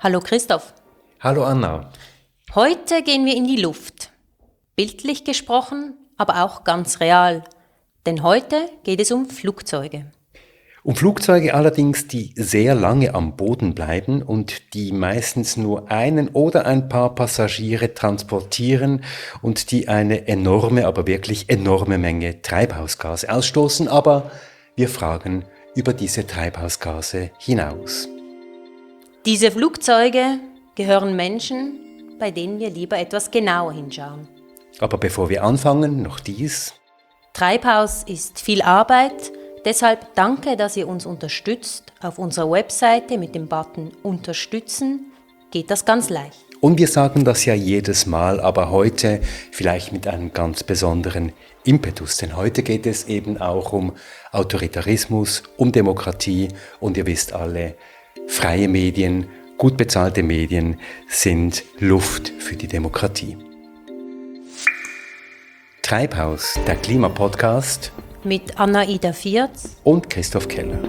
Hallo Christoph. Hallo Anna. Heute gehen wir in die Luft. Bildlich gesprochen, aber auch ganz real. Denn heute geht es um Flugzeuge. Um Flugzeuge allerdings, die sehr lange am Boden bleiben und die meistens nur einen oder ein paar Passagiere transportieren und die eine enorme, aber wirklich enorme Menge Treibhausgase ausstoßen. Aber wir fragen über diese Treibhausgase hinaus. Diese Flugzeuge gehören Menschen, bei denen wir lieber etwas genauer hinschauen. Aber bevor wir anfangen, noch dies. Treibhaus ist viel Arbeit, deshalb danke, dass ihr uns unterstützt. Auf unserer Webseite mit dem Button Unterstützen geht das ganz leicht. Und wir sagen das ja jedes Mal, aber heute vielleicht mit einem ganz besonderen Impetus. Denn heute geht es eben auch um Autoritarismus, um Demokratie und ihr wisst alle, freie Medien, gut bezahlte Medien sind Luft für die Demokratie. Treibhaus, der Klimapodcast Mit Anna-Ida Vierz und Christoph Keller.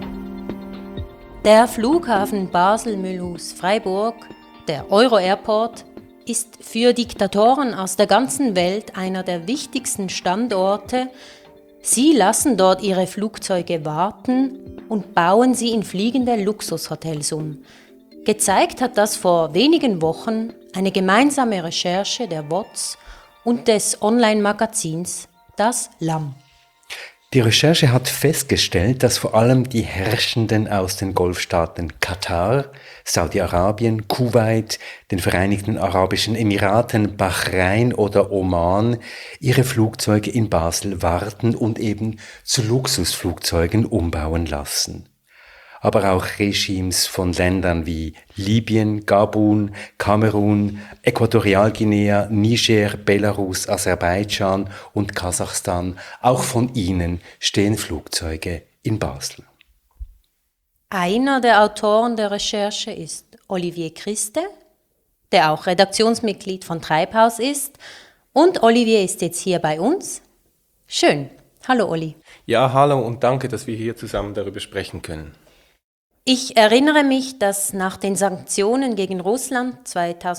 Der Flughafen Basel-Mulhouse-Freiburg, der Euro-Airport, ist für Diktatoren aus der ganzen Welt einer der wichtigsten Standorte. Sie lassen dort ihre Flugzeuge warten und bauen sie in fliegende Luxushotels um. Gezeigt hat das vor wenigen Wochen eine gemeinsame Recherche der WOZ und des Online-Magazins Das Lamm. Die Recherche hat festgestellt, dass vor allem die Herrschenden aus den Golfstaaten Katar, Saudi-Arabien, Kuwait, den Vereinigten Arabischen Emiraten, Bahrain oder Oman ihre Flugzeuge in Basel warten und eben zu Luxusflugzeugen umbauen lassen. Aber auch Regimes von Ländern wie Libyen, Gabun, Kamerun, Äquatorialguinea, Niger, Belarus, Aserbaidschan und Kasachstan, auch von ihnen stehen Flugzeuge in Basel. Einer der Autoren der Recherche ist Olivier Christe, der auch Redaktionsmitglied von Treibhaus ist. Und Olivier ist jetzt hier bei uns. Schön. Hallo Olli. Ja, hallo und danke, dass wir hier zusammen darüber sprechen können. Ich erinnere mich, dass nach den Sanktionen gegen Russland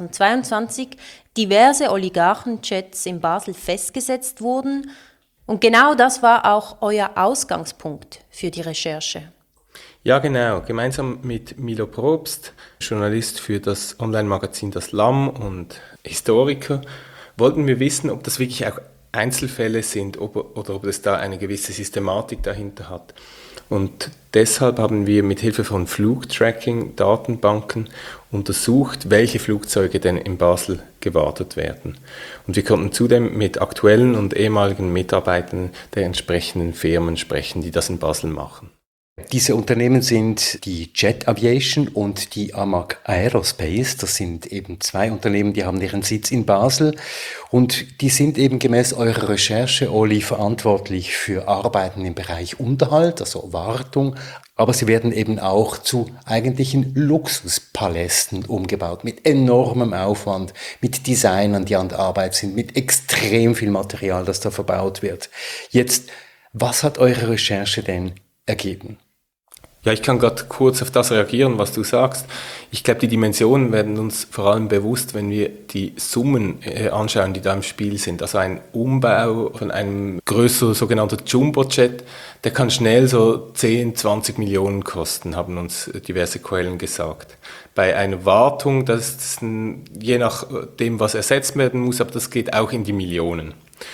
2022 diverse Oligarchenjets in Basel festgesetzt wurden. Und genau das war auch euer Ausgangspunkt für die Recherche. Ja, genau. Gemeinsam mit Milo Probst, Journalist für das Online-Magazin Das Lamm und Historiker, wollten wir wissen, ob das wirklich auch Einzelfälle sind oder ob es da eine gewisse Systematik dahinter hat. Und deshalb haben wir mit Hilfe von Flugtracking-Datenbanken untersucht, welche Flugzeuge denn in Basel gewartet werden. Und wir konnten zudem mit aktuellen und ehemaligen Mitarbeitern der entsprechenden Firmen sprechen, die das in Basel machen. Diese Unternehmen sind die Jet Aviation und die AMAG Aerospace. Das sind eben zwei Unternehmen, die haben ihren Sitz in Basel und die sind eben gemäß eurer Recherche, Oli, verantwortlich für Arbeiten im Bereich Unterhalt, also Wartung, aber sie werden eben auch zu eigentlichen Luxuspalästen umgebaut, mit enormem Aufwand, mit Designern, die an der Arbeit sind, mit extrem viel Material, das da verbaut wird. Jetzt, was hat eure Recherche denn ergeben? Ja, ich kann gerade kurz auf das reagieren, was du sagst. Ich glaube, die Dimensionen werden uns vor allem bewusst, wenn wir die Summen anschauen, die da im Spiel sind. Also ein Umbau von einem größeren sogenannten Jumbojet, der kann schnell so 10, 20 Millionen kosten, haben uns diverse Quellen gesagt. Bei einer Wartung, das ist je nachdem, was ersetzt werden muss, aber das geht auch in die Millionen.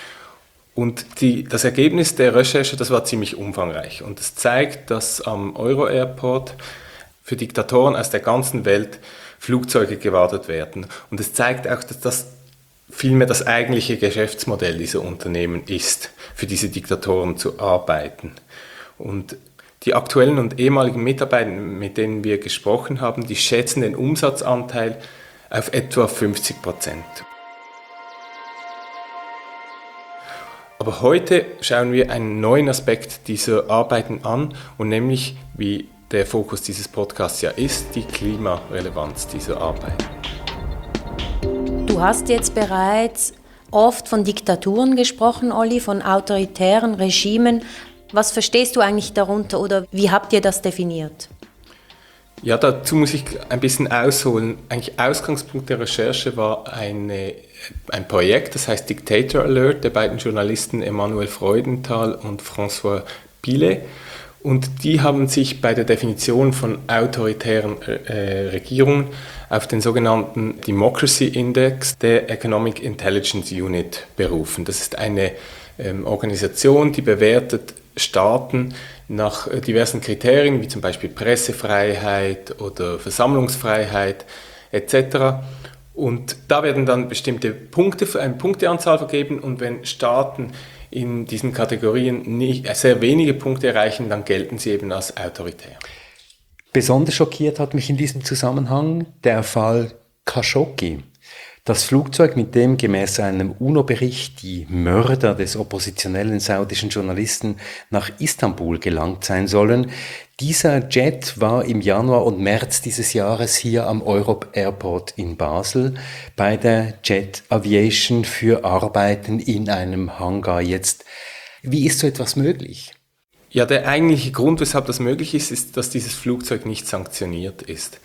Und das Ergebnis der Recherche, das war ziemlich umfangreich. Und es zeigt, dass am Euro-Airport für Diktatoren aus der ganzen Welt Flugzeuge gewartet werden. Und es zeigt auch, dass das vielmehr das eigentliche Geschäftsmodell dieser Unternehmen ist, für diese Diktatoren zu arbeiten. Und die aktuellen und ehemaligen Mitarbeiter, mit denen wir gesprochen haben, die schätzen den Umsatzanteil auf etwa 50%. Aber heute schauen wir einen neuen Aspekt dieser Arbeiten an und nämlich, wie der Fokus dieses Podcasts ja ist, die Klimarelevanz dieser Arbeiten. Du hast jetzt bereits oft von Diktaturen gesprochen, Olli, von autoritären Regimen. Was verstehst du eigentlich darunter oder wie habt ihr das definiert? Ja, dazu muss ich ein bisschen ausholen. Eigentlich Ausgangspunkt der Recherche war ein Projekt, das heißt Dictator Alert, der beiden Journalisten Emanuel Freudenthal und François Pillet. Und die haben sich bei der Definition von autoritären Regierungen auf den sogenannten Democracy Index der Economic Intelligence Unit berufen. Das ist eine Organisation, die bewertet Staaten nach diversen Kriterien, wie zum Beispiel Pressefreiheit oder Versammlungsfreiheit etc. Und da werden dann bestimmte Punkte, eine Punkteanzahl vergeben, und wenn Staaten in diesen Kategorien sehr wenige Punkte erreichen, dann gelten sie eben als autoritär. Besonders schockiert hat mich in diesem Zusammenhang der Fall Khashoggi. Das Flugzeug, mit dem gemäß einem UNO-Bericht die Mörder des oppositionellen saudischen Journalisten nach Istanbul gelangt sein sollen, dieser Jet war im Januar und März dieses Jahres hier am Europe Airport in Basel bei der Jet Aviation für Arbeiten in einem Hangar. Jetzt, wie ist so etwas möglich? Ja, der eigentliche Grund, weshalb das möglich ist, ist, dass dieses Flugzeug nicht sanktioniert ist.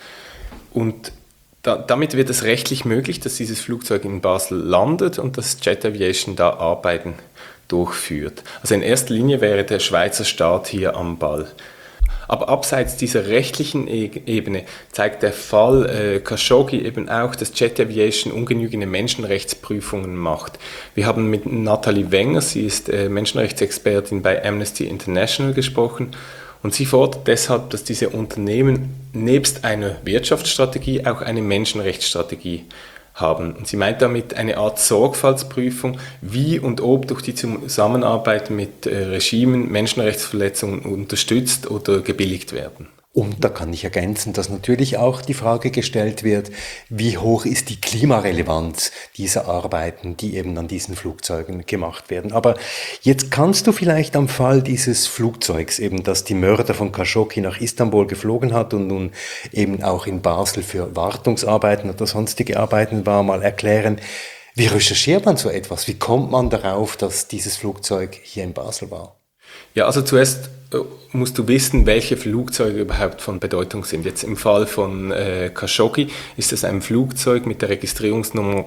Und damit wird es rechtlich möglich, dass dieses Flugzeug in Basel landet und dass Jet Aviation da Arbeiten durchführt. Also in erster Linie wäre der Schweizer Staat hier am Ball. Aber abseits dieser rechtlichen Ebene zeigt der Fall Khashoggi eben auch, dass Jet Aviation ungenügende Menschenrechtsprüfungen macht. Wir haben mit Nathalie Wenger, sie ist Menschenrechtsexpertin bei Amnesty International, gesprochen. Und sie fordert deshalb, dass diese Unternehmen nebst einer Wirtschaftsstrategie auch eine Menschenrechtsstrategie haben. Und sie meint damit eine Art Sorgfaltsprüfung, wie und ob durch die Zusammenarbeit mit Regimen Menschenrechtsverletzungen unterstützt oder gebilligt werden. Und da kann ich ergänzen, dass natürlich auch die Frage gestellt wird, wie hoch ist die Klimarelevanz dieser Arbeiten, die eben an diesen Flugzeugen gemacht werden. Aber jetzt kannst du vielleicht am Fall dieses Flugzeugs, eben das die Mörder von Khashoggi nach Istanbul geflogen hat und nun eben auch in Basel für Wartungsarbeiten oder sonstige Arbeiten war, mal erklären, wie recherchiert man so etwas? Wie kommt man darauf, dass dieses Flugzeug hier in Basel war? Ja, also zuerst musst du wissen, welche Flugzeuge überhaupt von Bedeutung sind. Jetzt im Fall von Khashoggi ist es ein Flugzeug mit der Registrierungsnummer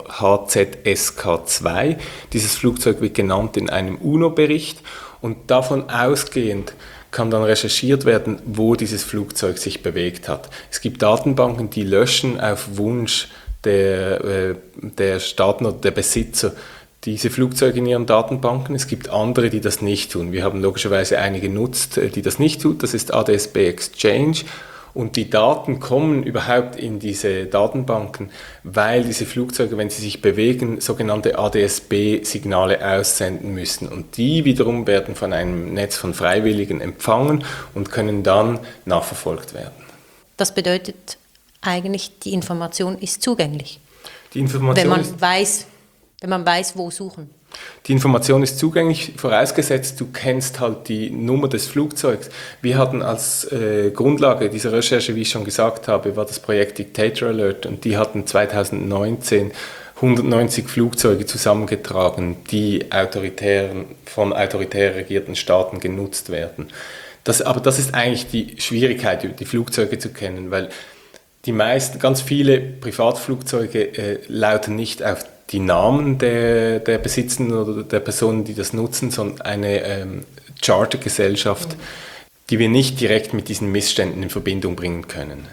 HZSK2. Dieses Flugzeug wird genannt in einem UNO-Bericht, und davon ausgehend kann dann recherchiert werden, wo dieses Flugzeug sich bewegt hat. Es gibt Datenbanken, die löschen auf Wunsch der Staaten oder der Besitzer diese Flugzeuge in ihren Datenbanken. Es gibt andere, die das nicht tun. Wir haben logischerweise eine genutzt, die das nicht tut. Das ist ADS-B Exchange. Und die Daten kommen überhaupt in diese Datenbanken, weil diese Flugzeuge, wenn sie sich bewegen, sogenannte ADS-B-Signale aussenden müssen. Und die wiederum werden von einem Netz von Freiwilligen empfangen und können dann nachverfolgt werden. Das bedeutet eigentlich, die Information ist zugänglich. Die Information wenn man weiß, wo suchen. Die Information ist zugänglich, vorausgesetzt, du kennst halt die Nummer des Flugzeugs. Wir hatten als Grundlage dieser Recherche, wie ich schon gesagt habe, war das Projekt Dictator Alert, und die hatten 2019 190 Flugzeuge zusammengetragen, die von autoritär regierten Staaten genutzt werden. Aber das ist eigentlich die Schwierigkeit, die Flugzeuge zu kennen, weil ganz viele Privatflugzeuge lauten nicht auf die Namen der Besitzenden oder der Personen, die das nutzen, sondern eine Chartergesellschaft, die wir nicht direkt mit diesen Missständen in Verbindung bringen können.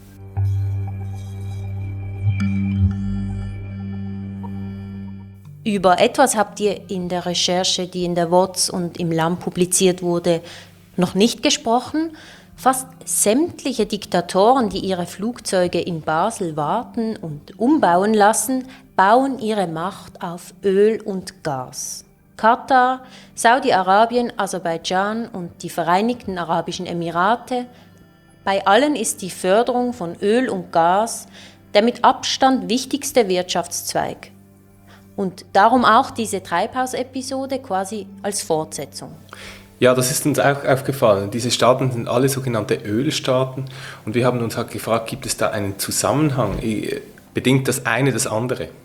Über etwas habt ihr in der Recherche, die in der WOZ und im LAM publiziert wurde, noch nicht gesprochen. Fast sämtliche Diktatoren, die ihre Flugzeuge in Basel warten und umbauen lassen, bauen ihre Macht auf Öl und Gas. Katar, Saudi-Arabien, Aserbaidschan und die Vereinigten Arabischen Emirate, bei allen ist die Förderung von Öl und Gas der mit Abstand wichtigste Wirtschaftszweig. Und darum auch diese Treibhausepisode quasi als Fortsetzung. Ja, das ist uns auch aufgefallen. Diese Staaten sind alle sogenannte Ölstaaten, und wir haben uns halt gefragt, gibt es da einen Zusammenhang? Bedingt das eine das andere?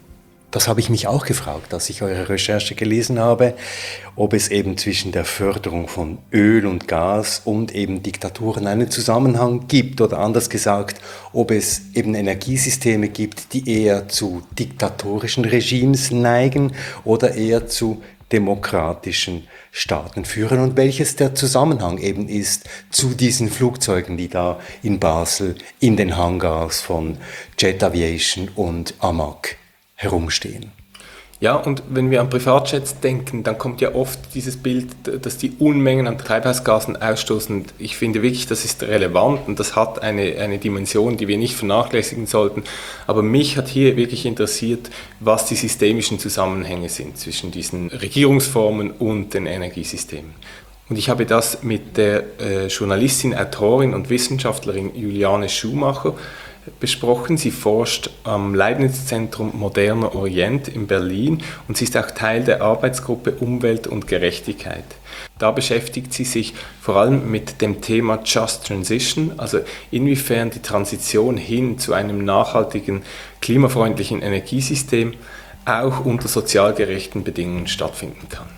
Das habe ich mich auch gefragt, als ich eure Recherche gelesen habe, ob es eben zwischen der Förderung von Öl und Gas und eben Diktaturen einen Zusammenhang gibt oder anders gesagt, ob es eben Energiesysteme gibt, die eher zu diktatorischen Regimes neigen oder eher zu demokratischen Staaten führen und welches der Zusammenhang eben ist zu diesen Flugzeugen, die da in Basel in den Hangars von Jet Aviation und AMAG herumstehen. Ja, und wenn wir an Privatjets denken, dann kommt ja oft dieses Bild, dass die Unmengen an Treibhausgasen ausstoßen. Und ich finde wirklich, das ist relevant und das hat eine Dimension, die wir nicht vernachlässigen sollten. Aber mich hat hier wirklich interessiert, was die systemischen Zusammenhänge sind zwischen diesen Regierungsformen und den Energiesystemen. Und ich habe das mit der Journalistin, Autorin und Wissenschaftlerin Juliane Schumacher besprochen. Sie forscht am Leibniz-Zentrum Moderner Orient in Berlin und sie ist auch Teil der Arbeitsgruppe Umwelt und Gerechtigkeit. Da beschäftigt sie sich vor allem mit dem Thema Just Transition, also inwiefern die Transition hin zu einem nachhaltigen, klimafreundlichen Energiesystem auch unter sozial gerechten Bedingungen stattfinden kann.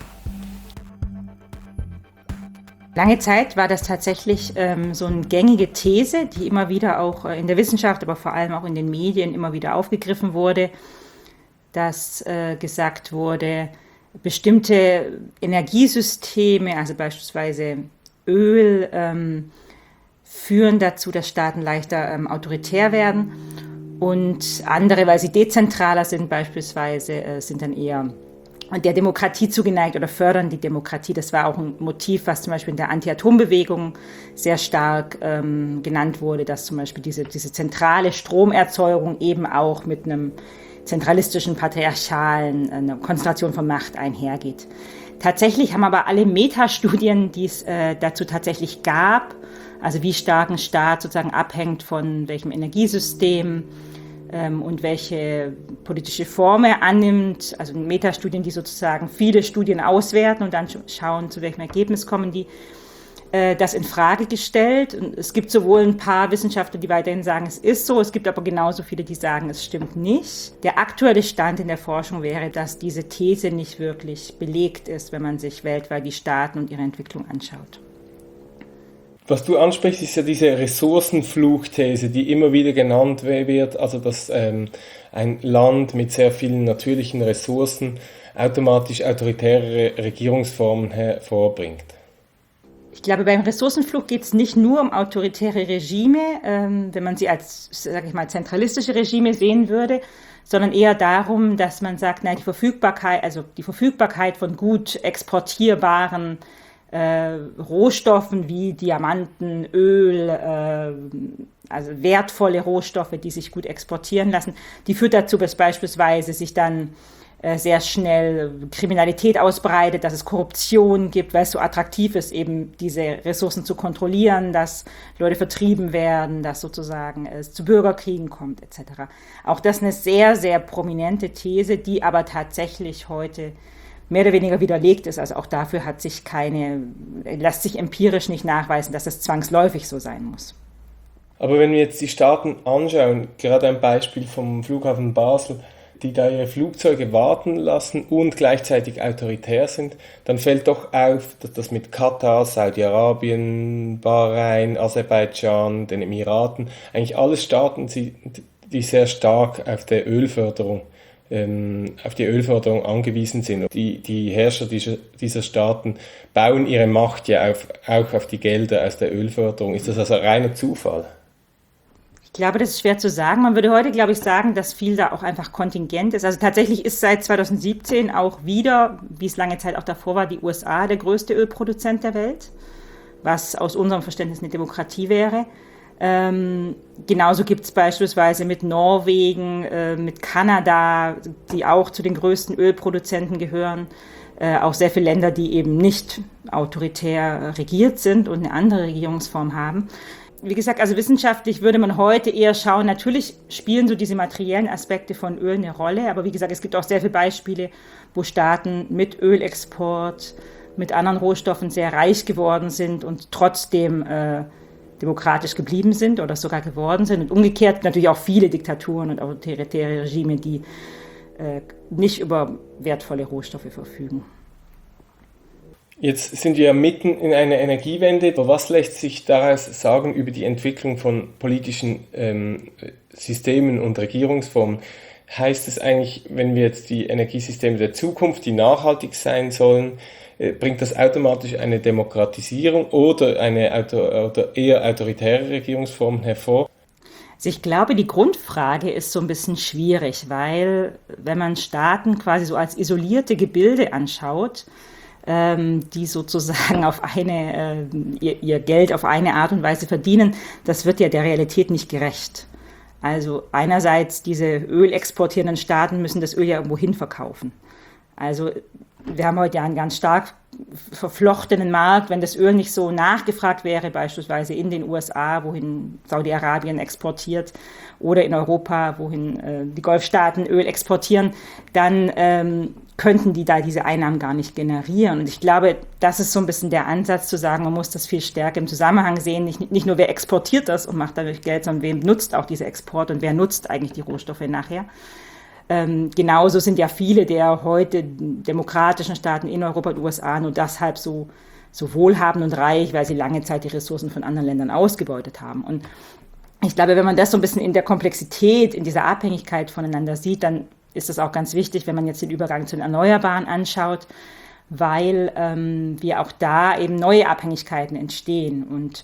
Lange Zeit war das tatsächlich so eine gängige These, die immer wieder auch in der Wissenschaft, aber vor allem auch in den Medien immer wieder aufgegriffen wurde, dass gesagt wurde, bestimmte Energiesysteme, also beispielsweise Öl, führen dazu, dass Staaten leichter autoritär werden und andere, weil sie dezentraler sind beispielsweise, sind dann eher der Demokratie zugeneigt oder fördern die Demokratie. Das war auch ein Motiv, was zum Beispiel in der Anti-Atom-Bewegung sehr stark genannt wurde, dass zum Beispiel diese zentrale Stromerzeugung eben auch mit einem zentralistischen, patriarchalen, einer Konzentration von Macht einhergeht. Tatsächlich haben aber alle Metastudien, die es dazu tatsächlich gab, also wie stark ein Staat sozusagen abhängt von welchem Energiesystem, und welche politische Form er annimmt, also Metastudien, die sozusagen viele Studien auswerten und dann schauen, zu welchem Ergebnis kommen die, das in Frage gestellt. Und es gibt sowohl ein paar Wissenschaftler, die weiterhin sagen, es ist so, es gibt aber genauso viele, die sagen, es stimmt nicht. Der aktuelle Stand in der Forschung wäre, dass diese These nicht wirklich belegt ist, wenn man sich weltweit die Staaten und ihre Entwicklung anschaut. Was du ansprichst, ist ja diese Ressourcenfluchthese, die immer wieder genannt wird, also dass ein Land mit sehr vielen natürlichen Ressourcen automatisch autoritäre Regierungsformen hervorbringt. Ich glaube, beim Ressourcenfluch geht es nicht nur um autoritäre Regime, wenn man sie als, sage ich mal, zentralistische Regime sehen würde, sondern eher darum, dass man sagt, die Verfügbarkeit von gut exportierbaren Rohstoffen wie Diamanten, Öl, also wertvolle Rohstoffe, die sich gut exportieren lassen, die führt dazu, dass beispielsweise sich dann sehr schnell Kriminalität ausbreitet, dass es Korruption gibt, weil es so attraktiv ist, eben diese Ressourcen zu kontrollieren, dass Leute vertrieben werden, dass sozusagen es zu Bürgerkriegen kommt etc. Auch das ist eine sehr, sehr prominente These, die aber tatsächlich heute mehr oder weniger widerlegt ist. Also auch dafür lässt sich empirisch nicht nachweisen, dass es zwangsläufig so sein muss. Aber wenn wir jetzt die Staaten anschauen, gerade ein Beispiel vom Flughafen Basel, die da ihre Flugzeuge warten lassen und gleichzeitig autoritär sind, dann fällt doch auf, dass das mit Katar, Saudi-Arabien, Bahrain, Aserbaidschan, den Emiraten, eigentlich alles Staaten sind, die sehr stark auf die Ölförderung angewiesen sind. Die Herrscher dieser Staaten bauen ihre Macht ja auch auf die Gelder aus der Ölförderung. Ist das also reiner Zufall? Ich glaube, das ist schwer zu sagen. Man würde heute, glaube ich, sagen, dass viel da auch einfach kontingent ist. Also tatsächlich ist seit 2017 auch wieder, wie es lange Zeit auch davor war, die USA der größte Ölproduzent der Welt, was aus unserem Verständnis eine Demokratie wäre. Genauso gibt es beispielsweise mit Norwegen, mit Kanada, die auch zu den größten Ölproduzenten gehören, auch sehr viele Länder, die eben nicht autoritär regiert sind und eine andere Regierungsform haben. Wie gesagt, also wissenschaftlich würde man heute eher schauen, natürlich spielen so diese materiellen Aspekte von Öl eine Rolle, aber wie gesagt, es gibt auch sehr viele Beispiele, wo Staaten mit Ölexport, mit anderen Rohstoffen sehr reich geworden sind und trotzdem demokratisch geblieben sind oder sogar geworden sind. Und umgekehrt natürlich auch viele Diktaturen und autoritäre Regime, die nicht über wertvolle Rohstoffe verfügen. Jetzt sind wir ja mitten in einer Energiewende. Aber was lässt sich daraus sagen über die Entwicklung von politischen Systemen und Regierungsformen? Heißt es eigentlich, wenn wir jetzt die Energiesysteme der Zukunft, die nachhaltig sein sollen, bringt das automatisch eine Demokratisierung oder oder eher autoritäre Regierungsformen hervor? Also ich glaube, die Grundfrage ist so ein bisschen schwierig, weil wenn man Staaten quasi so als isolierte Gebilde anschaut, die sozusagen auf ihr Geld auf eine Art und Weise verdienen, das wird ja der Realität nicht gerecht. Also einerseits diese ölexportierenden Staaten müssen das Öl ja irgendwo hin verkaufen. Also wir haben heute ja einen ganz stark verflochtenen Markt. Wenn das Öl nicht so nachgefragt wäre, beispielsweise in den USA, wohin Saudi-Arabien exportiert, oder in Europa, wohin die Golfstaaten Öl exportieren, dann könnten die da diese Einnahmen gar nicht generieren. Und ich glaube, das ist so ein bisschen der Ansatz zu sagen, man muss das viel stärker im Zusammenhang sehen. Nicht nur, wer exportiert das und macht dadurch Geld, sondern wem nutzt auch diese Export und wer nutzt eigentlich die Rohstoffe nachher. Genauso sind ja viele der heute demokratischen Staaten in Europa und USA nur deshalb so wohlhabend und reich, weil sie lange Zeit die Ressourcen von anderen Ländern ausgebeutet haben. Und ich glaube, wenn man das so ein bisschen in der Komplexität, in dieser Abhängigkeit voneinander sieht, dann ist es auch ganz wichtig, wenn man jetzt den Übergang zu den Erneuerbaren anschaut, weil wir auch da eben neue Abhängigkeiten entstehen. Und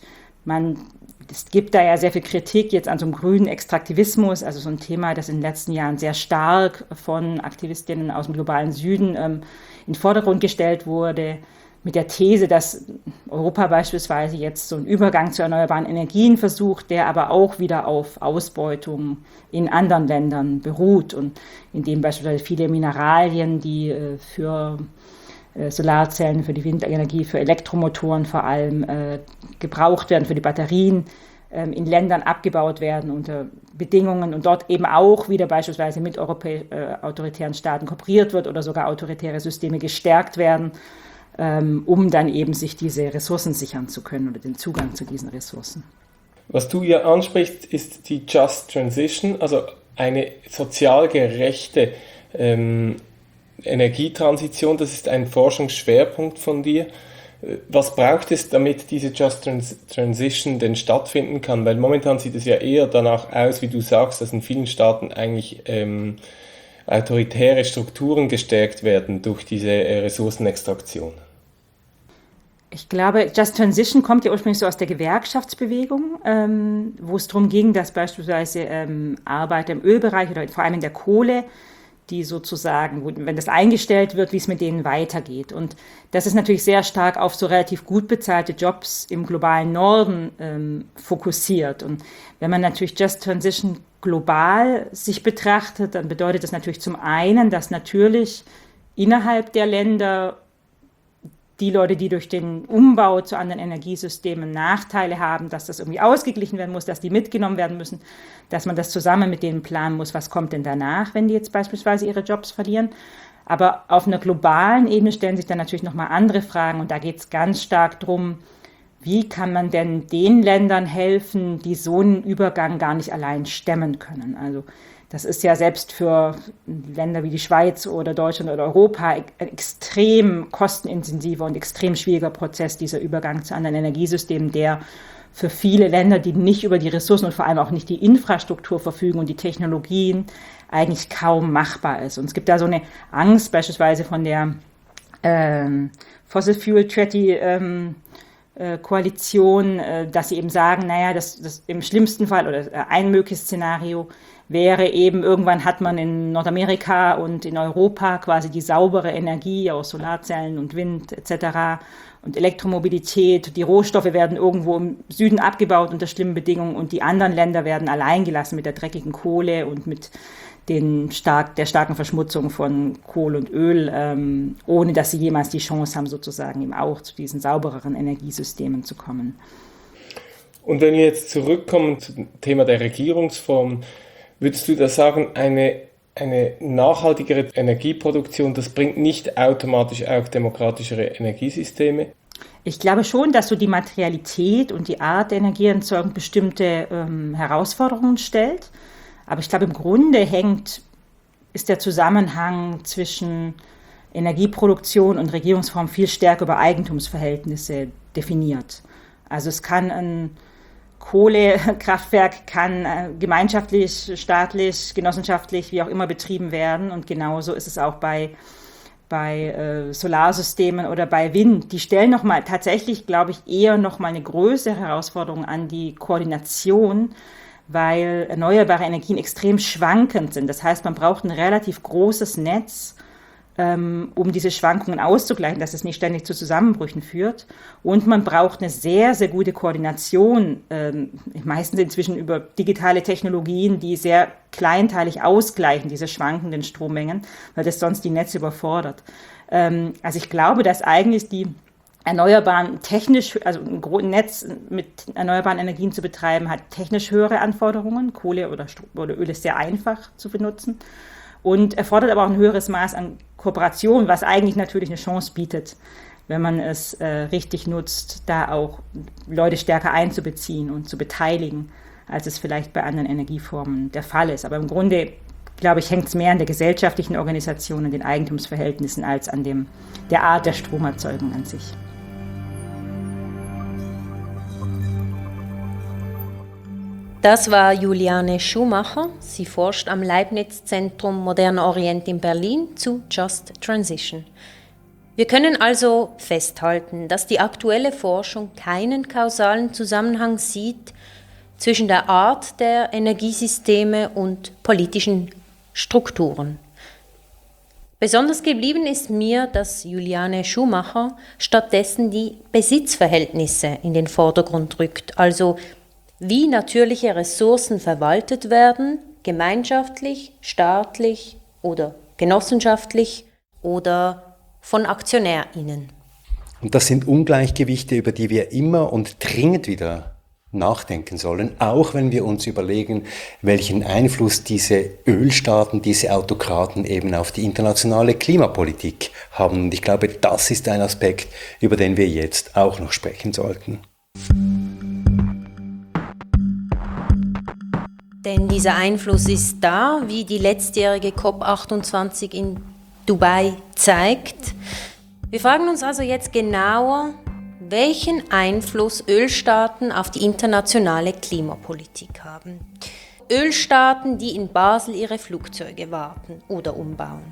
es gibt da ja sehr viel Kritik jetzt an so einem grünen Extraktivismus, also so ein Thema, das in den letzten Jahren sehr stark von Aktivistinnen aus dem globalen Süden in den Vordergrund gestellt wurde, mit der These, dass Europa beispielsweise jetzt so einen Übergang zu erneuerbaren Energien versucht, der aber auch wieder auf Ausbeutung in anderen Ländern beruht und in dem beispielsweise viele Mineralien, die für Solarzellen, für die Windenergie, für Elektromotoren vor allem gebraucht werden, für die Batterien, in Ländern abgebaut werden unter Bedingungen und dort eben auch wieder beispielsweise mit autoritären Staaten kooperiert wird oder sogar autoritäre Systeme gestärkt werden, um dann eben sich diese Ressourcen sichern zu können oder den Zugang zu diesen Ressourcen. Was du hier ansprichst, ist die Just Transition, also eine sozial gerechte Energietransition. Das ist ein Forschungsschwerpunkt von dir. Was braucht es, damit diese Just Transition denn stattfinden kann? Weil momentan sieht es ja eher danach aus, wie du sagst, dass in vielen Staaten eigentlich autoritäre Strukturen gestärkt werden durch diese Ressourcenextraktion. Ich glaube, Just Transition kommt ja ursprünglich so aus der Gewerkschaftsbewegung, wo es darum ging, dass beispielsweise Arbeiter im Ölbereich oder vor allem in der Kohle, die sozusagen, wenn das eingestellt wird, wie es mit denen weitergeht. Und das ist natürlich sehr stark auf so relativ gut bezahlte Jobs im globalen Norden fokussiert. Und wenn man natürlich Just Transition global sich betrachtet, dann bedeutet das natürlich zum einen, dass natürlich innerhalb der Länder die Leute, die durch den Umbau zu anderen Energiesystemen Nachteile haben, dass das irgendwie ausgeglichen werden muss, dass die mitgenommen werden müssen, dass man das zusammen mit denen planen muss, was kommt denn danach, wenn die jetzt beispielsweise ihre Jobs verlieren. Aber auf einer globalen Ebene stellen sich dann natürlich nochmal andere Fragen und da geht es ganz stark darum, wie kann man denn den Ländern helfen, die so einen Übergang gar nicht allein stemmen können. Also das ist ja selbst für Länder wie die Schweiz oder Deutschland oder Europa ein extrem kostenintensiver und extrem schwieriger Prozess, dieser Übergang zu anderen Energiesystemen, der für viele Länder, die nicht über die Ressourcen und vor allem auch nicht die Infrastruktur verfügen und die Technologien, eigentlich kaum machbar ist. Und es gibt da so eine Angst beispielsweise von der Fossil Fuel Treaty Koalition, dass sie eben sagen, naja, das im schlimmsten Fall oder ein mögliches Szenario wäre eben, irgendwann hat man in Nordamerika und in Europa quasi die saubere Energie aus Solarzellen und Wind etc. und Elektromobilität. Die Rohstoffe werden irgendwo im Süden abgebaut unter schlimmen Bedingungen und die anderen Länder werden alleingelassen mit der dreckigen Kohle und mit der starken Verschmutzung von Kohle und Öl, ohne dass sie jemals die Chance haben, sozusagen eben auch zu diesen saubereren Energiesystemen zu kommen. Und wenn wir jetzt zurückkommen zum Thema der Regierungsform, würdest du da sagen, eine nachhaltigere Energieproduktion, das bringt nicht automatisch auch demokratischere Energiesysteme? Ich glaube schon, dass so die Materialität und die Art der Energieerzeugung bestimmte Herausforderungen stellt. Aber ich glaube, im Grunde hängt ist der Zusammenhang zwischen Energieproduktion und Regierungsform viel stärker über Eigentumsverhältnisse definiert. Also es kann ein Kohlekraftwerk gemeinschaftlich, staatlich, genossenschaftlich, wie auch immer betrieben werden. Und genauso ist es auch bei Solarsystemen oder bei Wind. Die stellen tatsächlich, glaube ich, eher nochmal eine größere Herausforderung an die Koordination, weil erneuerbare Energien extrem schwankend sind. Das heißt, man braucht ein relativ großes Netz, um diese Schwankungen auszugleichen, dass es nicht ständig zu Zusammenbrüchen führt. Und man braucht eine sehr, sehr gute Koordination, meistens inzwischen über digitale Technologien, die sehr kleinteilig ausgleichen, diese schwankenden Strommengen, weil das sonst die Netze überfordert. Also ich glaube, dass eigentlich die erneuerbaren also ein Netz mit erneuerbaren Energien zu betreiben, hat technisch höhere Anforderungen. Kohle oder Öl ist sehr einfach zu benutzen. Und erfordert aber auch ein höheres Maß an Kooperation, was eigentlich natürlich eine Chance bietet, wenn man es richtig nutzt, da auch Leute stärker einzubeziehen und zu beteiligen, als es vielleicht bei anderen Energieformen der Fall ist. Aber im Grunde, glaube ich, hängt es mehr an der gesellschaftlichen Organisation und den Eigentumsverhältnissen als an der Art der Stromerzeugung an sich. Das war Juliane Schumacher. Sie forscht am Leibniz-Zentrum Moderner Orient in Berlin zu Just Transition. Wir können also festhalten, dass die aktuelle Forschung keinen kausalen Zusammenhang sieht zwischen der Art der Energiesysteme und politischen Strukturen. Besonders geblieben ist mir, dass Juliane Schumacher stattdessen die Besitzverhältnisse in den Vordergrund rückt, also wie natürliche Ressourcen verwaltet werden, gemeinschaftlich, staatlich oder genossenschaftlich oder von AktionärInnen. Und das sind Ungleichgewichte, über die wir immer und dringend wieder nachdenken sollen, auch wenn wir uns überlegen, welchen Einfluss diese Ölstaaten, diese Autokraten eben auf die internationale Klimapolitik haben. Und ich glaube, das ist ein Aspekt, über den wir jetzt auch noch sprechen sollten. Denn dieser Einfluss ist da, wie die letztjährige COP28 in Dubai zeigt. Wir fragen uns also jetzt genauer, welchen Einfluss Ölstaaten auf die internationale Klimapolitik haben. Ölstaaten, die in Basel ihre Flugzeuge warten oder umbauen.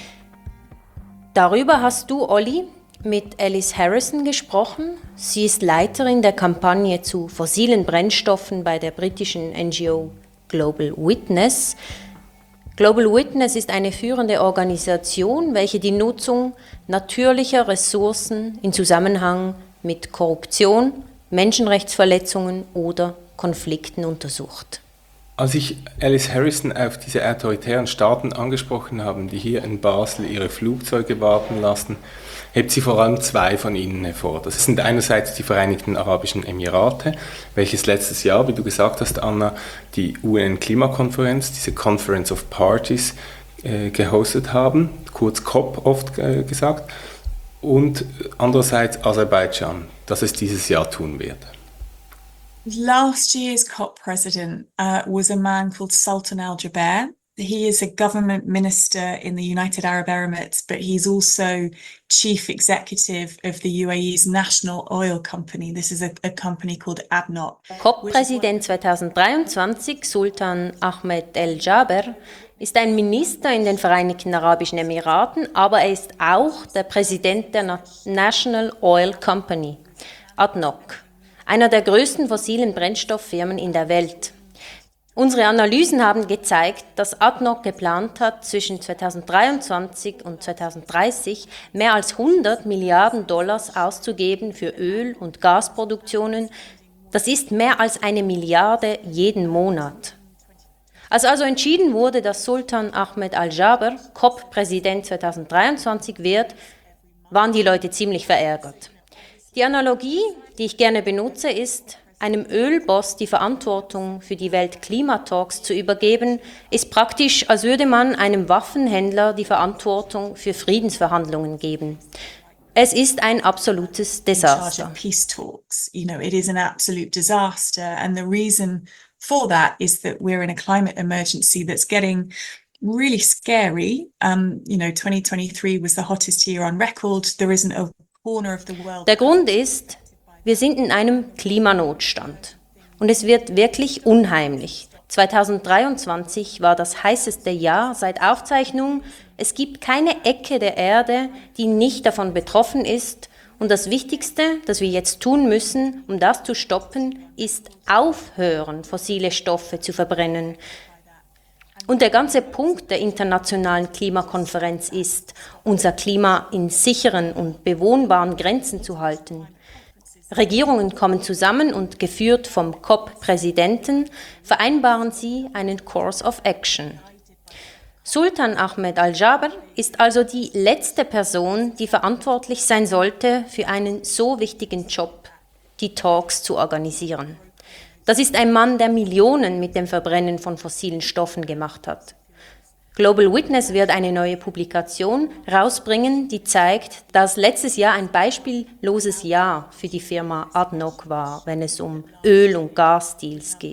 Darüber hast du, Olli, mit Alice Harrison gesprochen. Sie ist Leiterin der Kampagne zu fossilen Brennstoffen bei der britischen NGO Global Witness. Global Witness ist eine führende Organisation, welche die Nutzung natürlicher Ressourcen in Zusammenhang mit Korruption, Menschenrechtsverletzungen oder Konflikten untersucht. Als ich Alice Harrison auf diese autoritären Staaten angesprochen habe, die hier in Basel ihre Flugzeuge warten lassen, hebt sie vor allem zwei von ihnen hervor. Das sind einerseits die Vereinigten Arabischen Emirate, welches letztes Jahr, wie du gesagt hast, Anna, die UN-Klimakonferenz, diese Conference of Parties, gehostet haben, kurz COP oft gesagt, und andererseits Aserbaidschan, das es dieses Jahr tun wird. Last year's COP president was a man called Sultan Al Jaber. He is a government minister in the United Arab Emirates, but he's also chief executive of the UAE's national oil company. This is a company called ADNOC. COP-Präsident 2023, Sultan Ahmed El Jaber, ist ein Minister in den Vereinigten Arabischen Emiraten, aber er ist auch der Präsident der National Oil Company, ADNOC, einer der größten fossilen Brennstofffirmen in der Welt. Unsere Analysen haben gezeigt, dass ADNOC geplant hat, zwischen 2023 und 2030 mehr als 100 Milliarden Dollars auszugeben für Öl- und Gasproduktionen. Das ist mehr als 1 Milliarde jeden Monat. Als also entschieden wurde, dass Sultan Ahmed Al Jaber COP-Präsident 2023 wird, waren die Leute ziemlich verärgert. Die Analogie, die ich gerne benutze, ist, einem Ölboss die Verantwortung für die Weltklimatalks zu übergeben, ist praktisch, als würde man einem Waffenhändler die Verantwortung für Friedensverhandlungen geben. Es ist ein absolutes Desaster. Peace talks, it is an absolute disaster, and the reason for that is that we're in a climate emergency that's getting really scary. 2023 was the hottest year on record. There isn't a corner of the world. Der Grund ist, wir sind in einem Klimanotstand und es wird wirklich unheimlich. 2023 war das heißeste Jahr seit Aufzeichnung. Es gibt keine Ecke der Erde, die nicht davon betroffen ist. Und das Wichtigste, das wir jetzt tun müssen, um das zu stoppen, ist aufhören, fossile Stoffe zu verbrennen. Und der ganze Punkt der internationalen Klimakonferenz ist, unser Klima in sicheren und bewohnbaren Grenzen zu halten. Regierungen kommen zusammen und geführt vom COP-Präsidenten vereinbaren sie einen Course of Action. Sultan Ahmed Al-Jaber ist also die letzte Person, die verantwortlich sein sollte für einen so wichtigen Job, die Talks zu organisieren. Das ist ein Mann, der Millionen mit dem Verbrennen von fossilen Stoffen gemacht hat. Global Witness wird eine neue Publikation rausbringen, die zeigt, dass letztes Jahr ein beispielloses Jahr für die Firma ADNOC war, wenn es um Öl- und Gasdeals geht.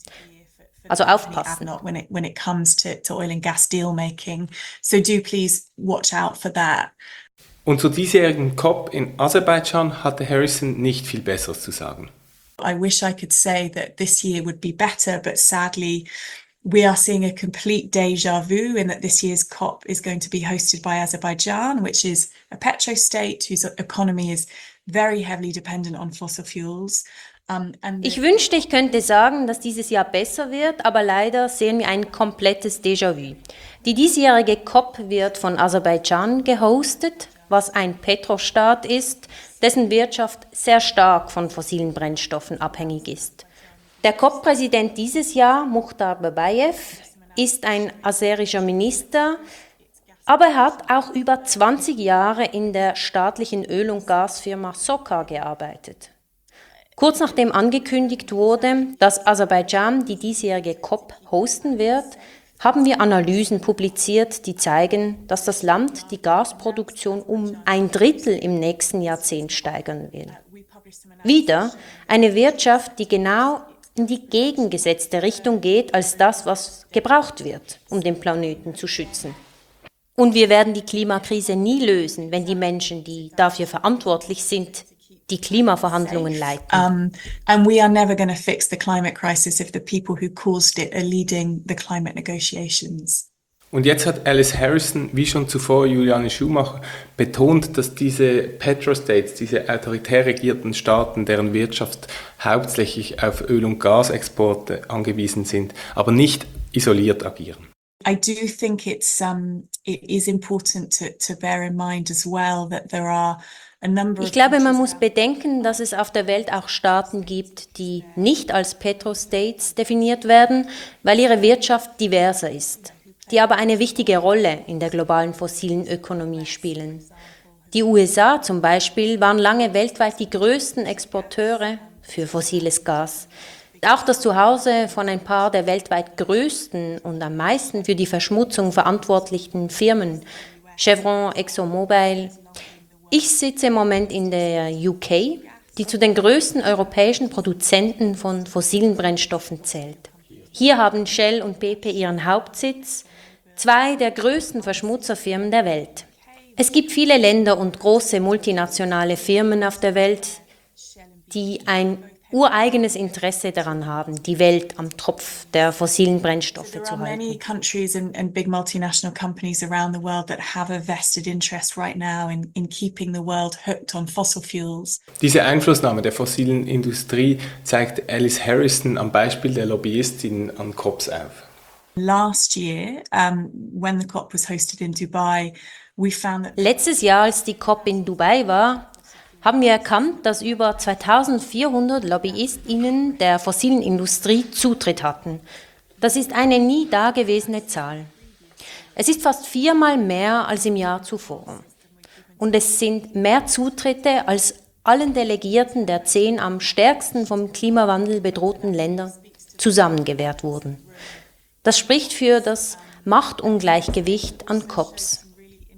Also aufpassen. When it comes to oil and gas deal making. So do please watch out for that. Und zu diesjährigen COP in Aserbaidschan hatte Harrison nicht viel Besseres zu sagen. I wish I could say that this year would be better, but sadly we are seeing a complete déjà vu in that this year's COP is going to be hosted by Azerbaijan, which is a petro-state whose economy is very heavily dependent on fossil fuels. Ich wünschte, ich könnte sagen, dass dieses Jahr besser wird, aber leider sehen wir ein komplettes Déjà-vu. Die diesjährige COP wird von Aserbaidschan gehostet, was ein Petrostaat ist, dessen Wirtschaft sehr stark von fossilen Brennstoffen abhängig ist. Der COP-Präsident dieses Jahr, Mukhtar Babayev, ist ein aserischer Minister, aber er hat auch über 20 Jahre in der staatlichen Öl- und Gasfirma SOCAR gearbeitet. Kurz nachdem angekündigt wurde, dass Aserbaidschan die diesjährige COP hosten wird, haben wir Analysen publiziert, die zeigen, dass das Land die Gasproduktion um 1/3 im nächsten Jahrzehnt steigern will. Wieder eine Wirtschaft, die genau in die gegengesetzte Richtung geht als das, was gebraucht wird, um den Planeten zu schützen. Und wir werden die Klimakrise nie lösen, wenn die Menschen, die dafür verantwortlich sind, die Klimaverhandlungen leiten. And we are never going to fix the climate crisis if the people who caused it are leading the climate negotiations. Und jetzt hat Alice Harrison, wie schon zuvor Juliane Schumacher, betont, dass diese Petrostates, diese autoritär regierten Staaten, deren Wirtschaft hauptsächlich auf Öl- und Gasexporte angewiesen sind, aber nicht isoliert agieren. I do think it is important to bear in mind as well that there are a number of Ich glaube, man muss bedenken, dass es auf der Welt auch Staaten gibt, die nicht als Petrostates definiert werden, weil ihre Wirtschaft diverser ist, die aber eine wichtige Rolle in der globalen fossilen Ökonomie spielen. Die USA zum Beispiel waren lange weltweit die größten Exporteure für fossiles Gas. Auch das Zuhause von ein paar der weltweit größten und am meisten für die Verschmutzung verantwortlichen Firmen, Chevron, ExxonMobil. Ich sitze im Moment in der UK, die zu den größten europäischen Produzenten von fossilen Brennstoffen zählt. Hier haben Shell und BP ihren Hauptsitz, zwei der größten Verschmutzerfirmen der Welt. Es gibt viele Länder und große multinationale Firmen auf der Welt, die ein ureigenes Interesse daran haben, die Welt am Tropf der fossilen Brennstoffe zu halten. There are many countries and big multinational companies around the world that have a vested interest right now in keeping the world hooked on fossil fuels. Diese Einflussnahme der fossilen Industrie zeigt Alice Harrison am Beispiel der Lobbyistinnen an COPs auf. Last year, when the COP was hosted in Dubai, we found that Letztes Jahr, als die COP in Dubai war, haben wir erkannt, dass über 2400 LobbyistInnen der fossilen Industrie Zutritt hatten. Das ist eine nie dagewesene Zahl. Es ist fast 4-mal mehr als im Jahr zuvor. Und es sind mehr Zutritte als allen Delegierten der 10 am stärksten vom Klimawandel bedrohten Länder zusammengewährt wurden. Das spricht für das Machtungleichgewicht an COPs.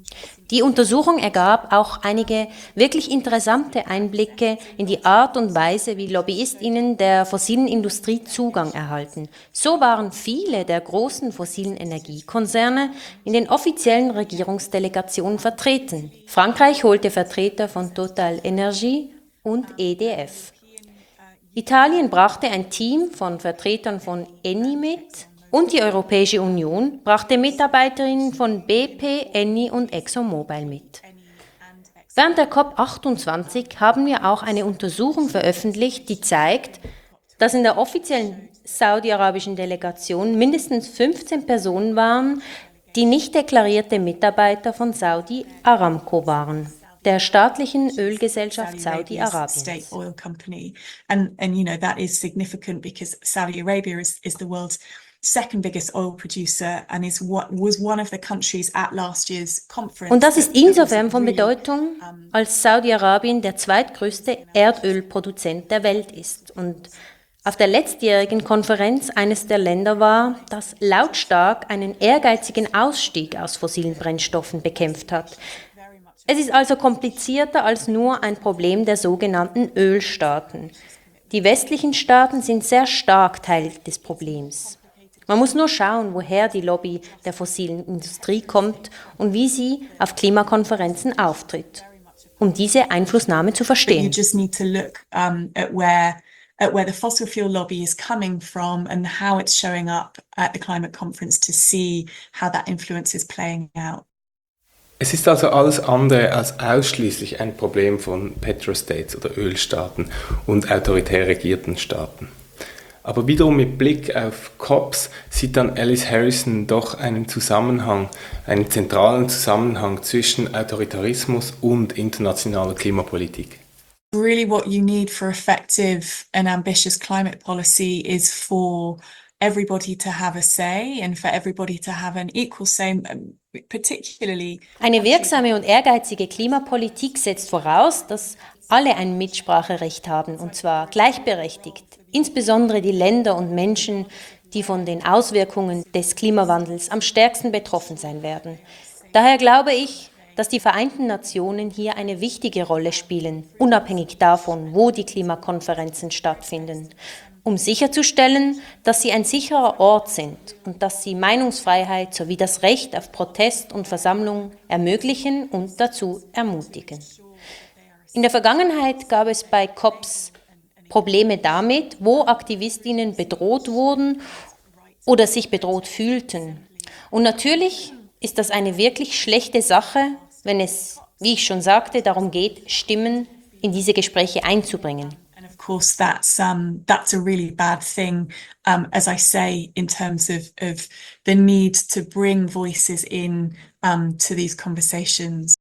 Die Untersuchung ergab auch einige wirklich interessante Einblicke in die Art und Weise, wie LobbyistInnen der fossilen Industrie Zugang erhalten. So waren viele der großen fossilen Energiekonzerne in den offiziellen Regierungsdelegationen vertreten. Frankreich holte Vertreter von Total Energie und EDF. Italien brachte ein Team von Vertretern von Eni mit und die Europäische Union brachte Mitarbeiterinnen von BP, Eni und ExxonMobil mit. Während der COP28 haben wir auch eine Untersuchung veröffentlicht, die zeigt, dass in der offiziellen saudi-arabischen Delegation mindestens 15 Personen waren, die nicht deklarierte Mitarbeiter von Saudi Aramco waren, der staatlichen Ölgesellschaft Saudi-Arabiens. State oil company. And that is significant because Saudi Arabia is the world's second biggest oil producer and was one of the countries at last year's conference. Und das ist insofern von Bedeutung, als Saudi-Arabien der zweitgrößte Erdölproduzent der Welt ist und auf der letztjährigen Konferenz eines der Länder war, das lautstark einen ehrgeizigen Ausstieg aus fossilen Brennstoffen bekämpft hat. Es ist also komplizierter als nur ein Problem der sogenannten Ölstaaten. Die westlichen Staaten sind sehr stark Teil des Problems. Man muss nur schauen, woher die Lobby der fossilen Industrie kommt und wie sie auf Klimakonferenzen auftritt, um diese Einflussnahme zu verstehen. You just need to look at where the fossil fuel lobby is coming from and how it's showing up at the climate conference to see how that influence is playing out. Es ist also alles andere als ausschließlich ein Problem von Petrostates oder Ölstaaten und autoritär regierten Staaten. Aber wiederum mit Blick auf COPs sieht dann Alice Harrison doch einen zentralen Zusammenhang zwischen Autoritarismus und internationaler Klimapolitik. Really what you need for effective and ambitious climate policy is for everybody to have a say and for everybody to have an equal say, particularly. Eine wirksame und ehrgeizige Klimapolitik setzt voraus, dass alle ein Mitspracherecht haben, und zwar gleichberechtigt. Insbesondere die Länder und Menschen, die von den Auswirkungen des Klimawandels am stärksten betroffen sein werden. Daher glaube ich, dass die Vereinten Nationen hier eine wichtige Rolle spielen, unabhängig davon, wo die Klimakonferenzen stattfinden, um sicherzustellen, dass sie ein sicherer Ort sind und dass sie Meinungsfreiheit sowie das Recht auf Protest und Versammlung ermöglichen und dazu ermutigen. In der Vergangenheit gab es bei COPs Probleme damit, wo AktivistInnen bedroht wurden oder sich bedroht fühlten. Und natürlich ist das eine wirklich schlechte Sache, wenn es, wie ich schon sagte, darum geht, Stimmen in diese Gespräche einzubringen. And of course, that's a really bad thing, as I say, in terms of the need to bring voices in to these conversations.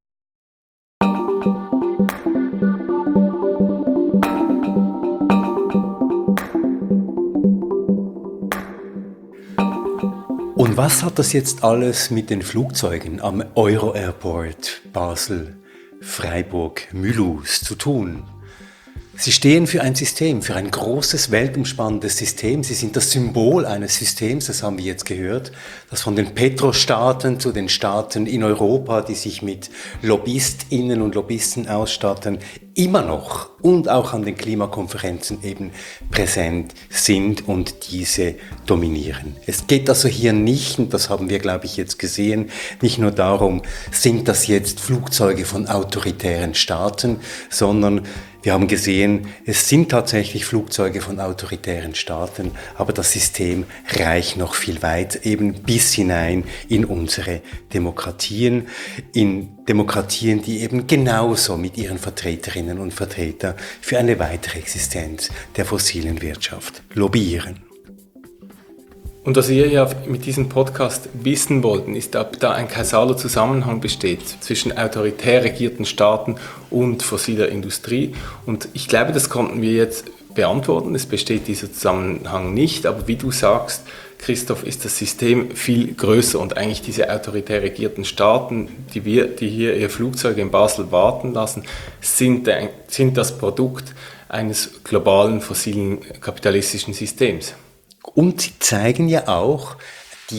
Und was hat das jetzt alles mit den Flugzeugen am Euro-Airport Basel-Freiburg-Mulhouse zu tun? Sie stehen für ein System, für ein großes, weltumspannendes System. Sie sind das Symbol eines Systems, das haben wir jetzt gehört, das von den Petrostaaten zu den Staaten in Europa, die sich mit LobbyistInnen und Lobbyisten ausstatten, immer noch und auch an den Klimakonferenzen eben präsent sind und diese dominieren. Es geht also hier nicht, und das haben wir, glaube ich, jetzt gesehen, nicht nur darum, sind das jetzt Flugzeuge von autoritären Staaten, sondern wir haben gesehen, es sind tatsächlich Flugzeuge von autoritären Staaten, aber das System reicht noch viel weit, eben bis hinein in unsere Demokratien, in Demokratien, die eben genauso mit ihren Vertreterinnen und Vertretern für eine weitere Existenz der fossilen Wirtschaft lobbyieren. Und was wir ja mit diesem Podcast wissen wollten, ist, ob da ein kausaler Zusammenhang besteht zwischen autoritär regierten Staaten und fossiler Industrie. Und ich glaube, das konnten wir jetzt beantworten. Es besteht dieser Zusammenhang nicht. Aber wie du sagst, Christoph, ist das System viel größer. Und eigentlich diese autoritär regierten Staaten, die hier ihre Flugzeuge in Basel warten lassen, sind das Produkt eines globalen fossilen kapitalistischen Systems. Und sie zeigen ja auch die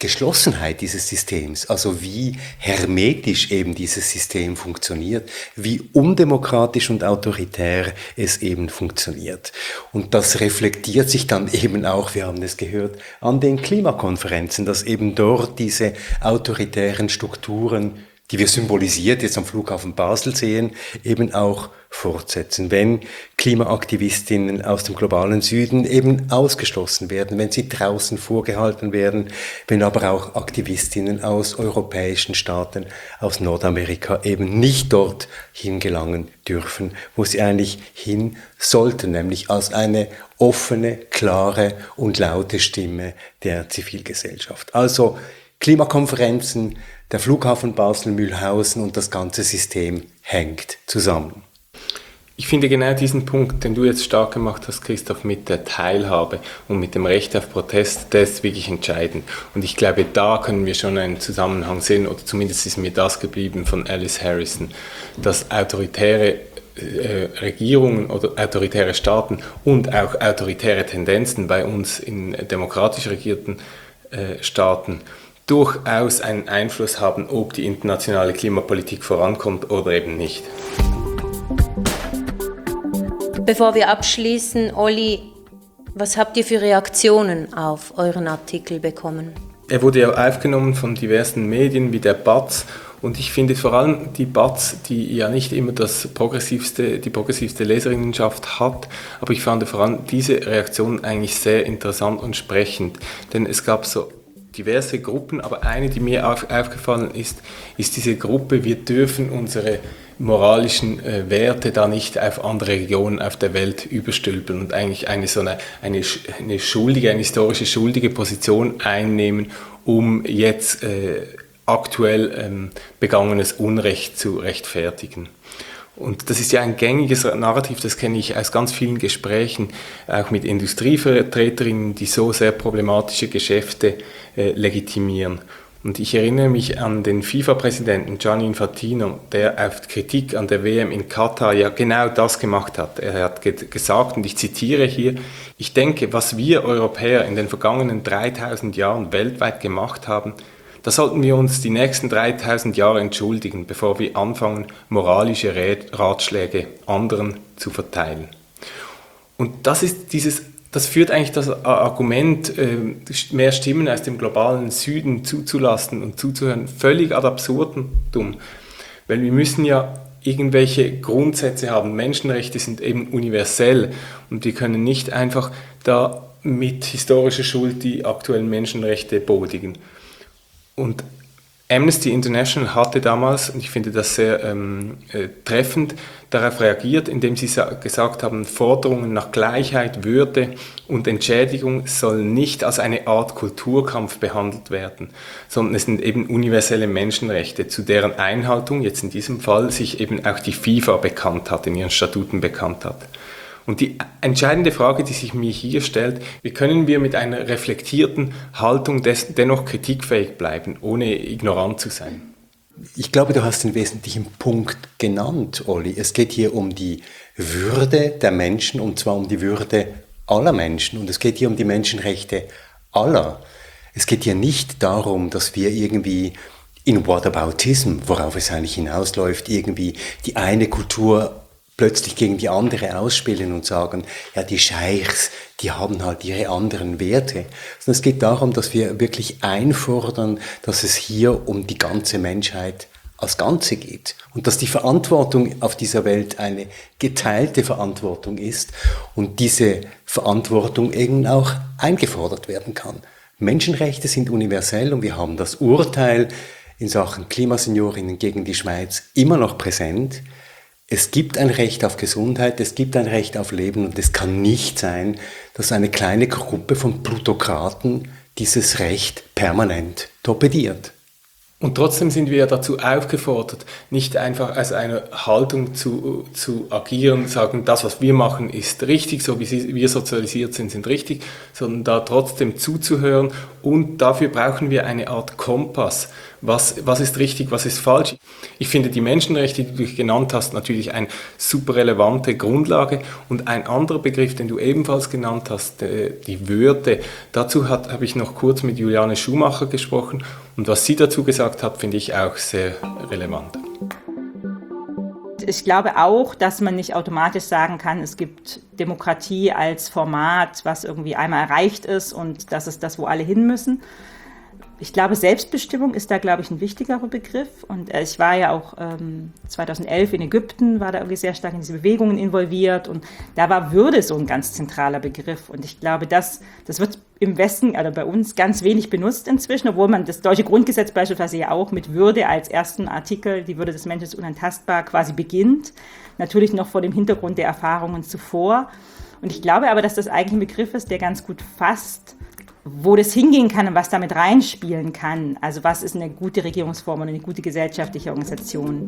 Geschlossenheit dieses Systems, also wie hermetisch eben dieses System funktioniert, wie undemokratisch und autoritär es eben funktioniert. Und das reflektiert sich dann eben auch, wir haben es gehört, an den Klimakonferenzen, dass eben dort diese autoritären Strukturen, die wir symbolisiert jetzt am Flughafen Basel sehen, eben auch fortsetzen. Wenn Klimaaktivistinnen aus dem globalen Süden eben ausgeschlossen werden, wenn sie draußen vorgehalten werden, wenn aber auch Aktivistinnen aus europäischen Staaten, aus Nordamerika eben nicht dort hingelangen dürfen, wo sie eigentlich hin sollten, nämlich als eine offene, klare und laute Stimme der Zivilgesellschaft. Also Klimakonferenzen, der Flughafen Basel-Mühlhausen und das ganze System hängt zusammen. Ich finde genau diesen Punkt, den du jetzt stark gemacht hast, Christoph, mit der Teilhabe und mit dem Recht auf Protest, der ist wirklich entscheidend. Und ich glaube, da können wir schon einen Zusammenhang sehen, oder zumindest ist mir das geblieben von Alice Harrison, dass autoritäre Regierungen oder autoritäre Staaten und auch autoritäre Tendenzen bei uns in demokratisch regierten Staaten durchaus einen Einfluss haben, ob die internationale Klimapolitik vorankommt oder eben nicht. Bevor wir abschließen, Olli, was habt ihr für Reaktionen auf euren Artikel bekommen? Er wurde ja aufgenommen von diversen Medien wie der BATZ und ich finde vor allem die BATZ, die ja nicht immer die progressivste Leserinnenschaft hat, aber ich fand vor allem diese Reaktion eigentlich sehr interessant und sprechend, denn es gab so diverse Gruppen, aber eine, die mir aufgefallen ist diese Gruppe, wir dürfen unsere moralischen Werte da nicht auf andere Regionen auf der Welt überstülpen und eigentlich eine historische schuldige Position einnehmen, um jetzt aktuell begangenes Unrecht zu rechtfertigen. Und das ist ja ein gängiges Narrativ, das kenne ich aus ganz vielen Gesprächen, auch mit Industrievertreterinnen, die so sehr problematische Geschäfte legitimieren. Und ich erinnere mich an den FIFA-Präsidenten Gianni Infantino, der auf Kritik an der WM in Katar ja genau das gemacht hat. Er hat gesagt, und ich zitiere hier, ich denke, was wir Europäer in den vergangenen 3000 Jahren weltweit gemacht haben, da sollten wir uns die nächsten 3000 Jahre entschuldigen, bevor wir anfangen, moralische Ratschläge anderen zu verteilen. Und das führt eigentlich das Argument, mehr Stimmen aus dem globalen Süden zuzulassen und zuzuhören, völlig ad absurdum. Weil wir müssen ja irgendwelche Grundsätze haben. Menschenrechte sind eben universell und wir können nicht einfach da mit historischer Schuld die aktuellen Menschenrechte bodigen. Und Amnesty International hatte damals, und ich finde das sehr treffend, darauf reagiert, indem sie gesagt haben, Forderungen nach Gleichheit, Würde und Entschädigung sollen nicht als eine Art Kulturkampf behandelt werden, sondern es sind eben universelle Menschenrechte, zu deren Einhaltung jetzt in diesem Fall sich eben auch die FIFA bekannt hat, in ihren Statuten bekannt hat. Und die entscheidende Frage, die sich mir hier stellt, wie können wir mit einer reflektierten Haltung dennoch kritikfähig bleiben, ohne ignorant zu sein? Ich glaube, du hast den wesentlichen Punkt genannt, Olli. Es geht hier um die Würde der Menschen und zwar um die Würde aller Menschen. Und es geht hier um die Menschenrechte aller. Es geht hier nicht darum, dass wir irgendwie in Whataboutism, worauf es eigentlich hinausläuft, irgendwie die eine Kultur plötzlich gegen die andere ausspielen und sagen, ja, die Scheichs, die haben halt ihre anderen Werte. Sondern es geht darum, dass wir wirklich einfordern, dass es hier um die ganze Menschheit als Ganze geht und dass die Verantwortung auf dieser Welt eine geteilte Verantwortung ist und diese Verantwortung eben auch eingefordert werden kann. Menschenrechte sind universell und wir haben das Urteil in Sachen Klimaseniorinnen gegen die Schweiz immer noch präsent. Es gibt ein Recht auf Gesundheit, es gibt ein Recht auf Leben und es kann nicht sein, dass eine kleine Gruppe von Plutokraten dieses Recht permanent torpediert. Und trotzdem sind wir dazu aufgefordert, nicht einfach als eine Haltung zu agieren, sagen, das, was wir machen, ist richtig, so wie wir sozialisiert sind richtig, sondern da trotzdem zuzuhören und dafür brauchen wir eine Art Kompass, was ist richtig, was ist falsch. Ich finde die Menschenrechte, die du genannt hast, natürlich eine super relevante Grundlage. Und ein anderer Begriff, den du ebenfalls genannt hast, die Würde, dazu habe ich noch kurz mit Juliane Schumacher gesprochen. Und was sie dazu gesagt hat, finde ich auch sehr relevant. Ich glaube auch, dass man nicht automatisch sagen kann, es gibt Demokratie als Format, was irgendwie einmal erreicht ist und das ist das, wo alle hin müssen. Ich glaube, Selbstbestimmung ist da, glaube ich, ein wichtigerer Begriff. Und ich war ja auch 2011 in Ägypten, war da irgendwie sehr stark in diese Bewegungen involviert. Und da war Würde so ein ganz zentraler Begriff. Und ich glaube, das wird im Westen, also bei uns, ganz wenig benutzt inzwischen, obwohl man das deutsche Grundgesetz beispielsweise ja auch mit Würde als ersten Artikel, die Würde des Menschen ist unantastbar, quasi beginnt. Natürlich noch vor dem Hintergrund der Erfahrungen zuvor. Und ich glaube aber, dass das eigentlich ein Begriff ist, der ganz gut fasst, wo das hingehen kann und was damit reinspielen kann. Also was ist eine gute Regierungsform und eine gute gesellschaftliche Organisation.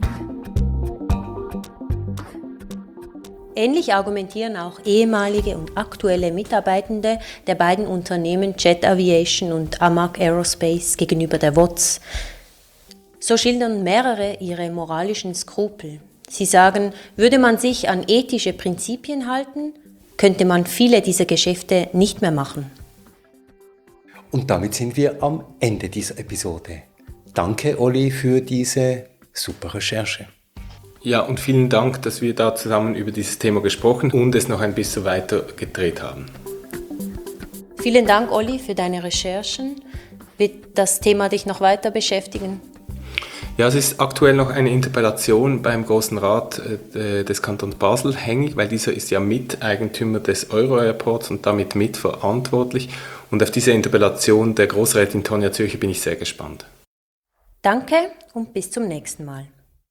Ähnlich argumentieren auch ehemalige und aktuelle Mitarbeitende der beiden Unternehmen Jet Aviation und Amag Aerospace gegenüber der WOTS. So schildern mehrere ihre moralischen Skrupel. Sie sagen, würde man sich an ethische Prinzipien halten, könnte man viele dieser Geschäfte nicht mehr machen. Und damit sind wir am Ende dieser Episode. Danke, Olli, für diese super Recherche. Ja, und vielen Dank, dass wir da zusammen über dieses Thema gesprochen und es noch ein bisschen weiter gedreht haben. Vielen Dank, Olli, für deine Recherchen. Wird das Thema dich noch weiter beschäftigen? Ja, es ist aktuell noch eine Interpellation beim Grossen Rat des Kantons Basel hängig, weil dieser ist ja Miteigentümer des Euro-Airports und damit mitverantwortlich. Und auf diese Interpellation der Grossrätin Tonja Zürcher bin ich sehr gespannt. Danke und bis zum nächsten Mal.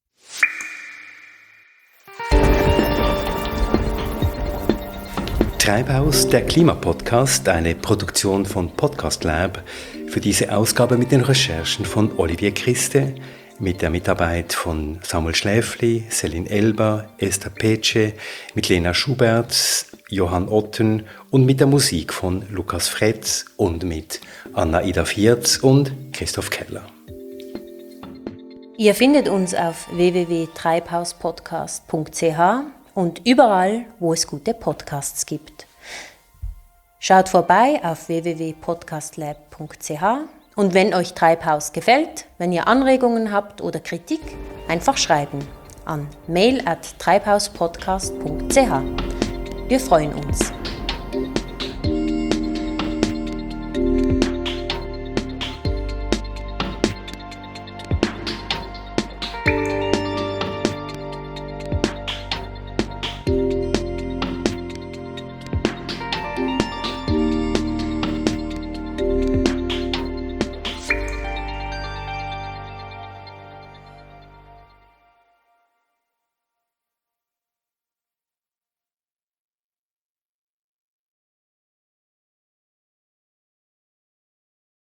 Treibhaus, der Klimapodcast, eine Produktion von Podcast Lab. Für diese Ausgabe mit den Recherchen von Olivier Christe, mit der Mitarbeit von Samuel Schläfli, Céline Elba, Esther Pece, mit Lena Schubert, Johann Otten und mit der Musik von Lukas Fretz und mit Anna-Ida Viertz und Christoph Keller. Ihr findet uns auf www.treibhauspodcast.ch und überall, wo es gute Podcasts gibt. Schaut vorbei auf www.podcastlab.ch und wenn euch Treibhaus gefällt, wenn ihr Anregungen habt oder Kritik, einfach schreiben an mail@treibhauspodcast.ch. Wir freuen uns.